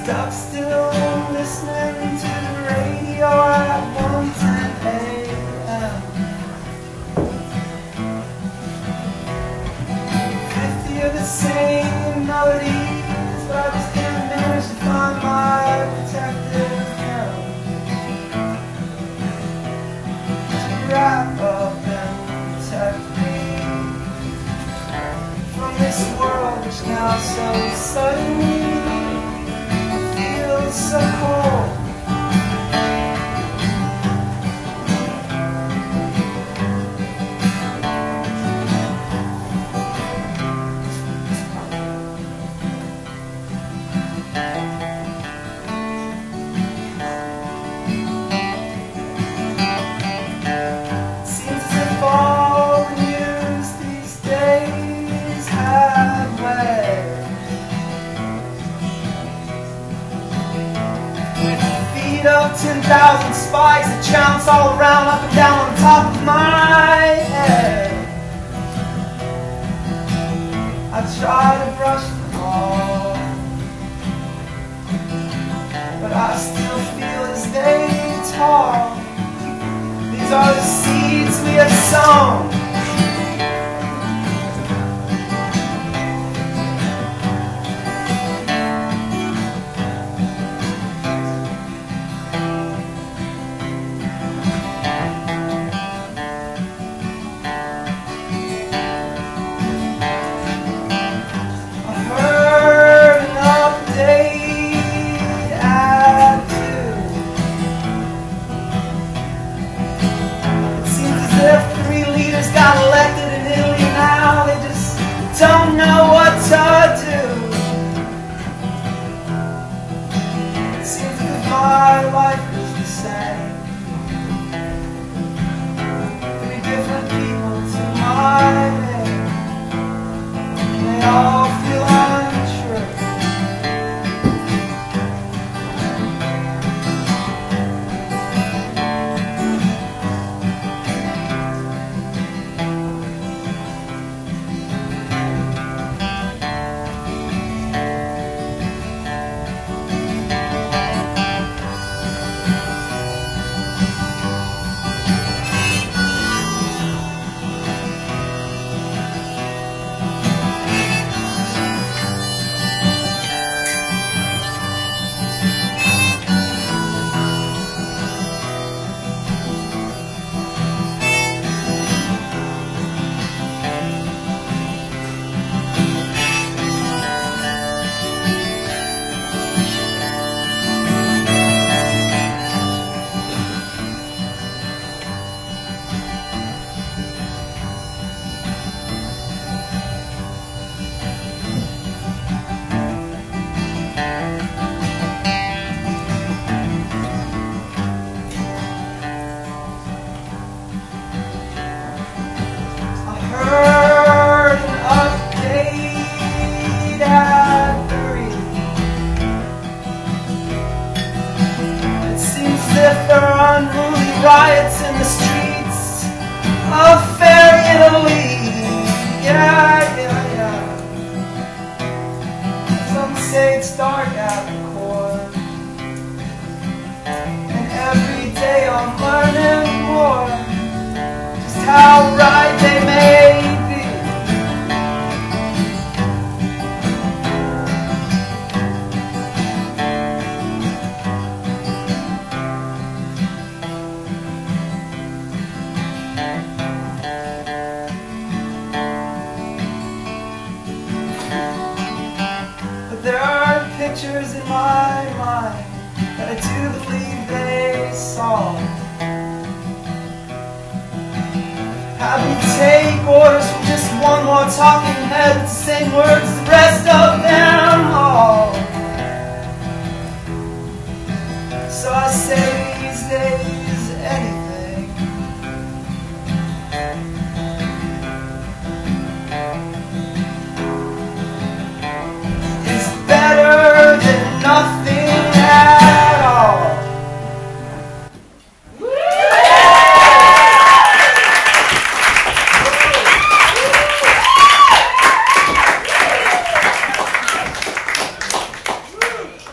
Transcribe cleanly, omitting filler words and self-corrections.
Stuck still listening to the radio at 1:10 a.m. 50 of the same melodies, but I just can't manage to find my protective hand to wrap up and protect me from this world which now so suddenly feels so cold. Seems as if all the news these days have legs. Feet of 10,000 spikes that bounce all around, up and down on top of my head. I try to brush them off, but I still feel as they talk. These are the seeds we have sown. Got elected in Italy now, they just don't know what to do. It seems as if my life is the same. 3 different people to my name, and they all feel untrue. There are unruly riots in the streets of fair Italy. Yeah. Some say it's dark at the core, and every day I'm learning more just how right they may be. There are pictures in my mind that I do believe they saw. Having to take orders from just one more talking head with the same words as the rest of them all. So I say these days anyway.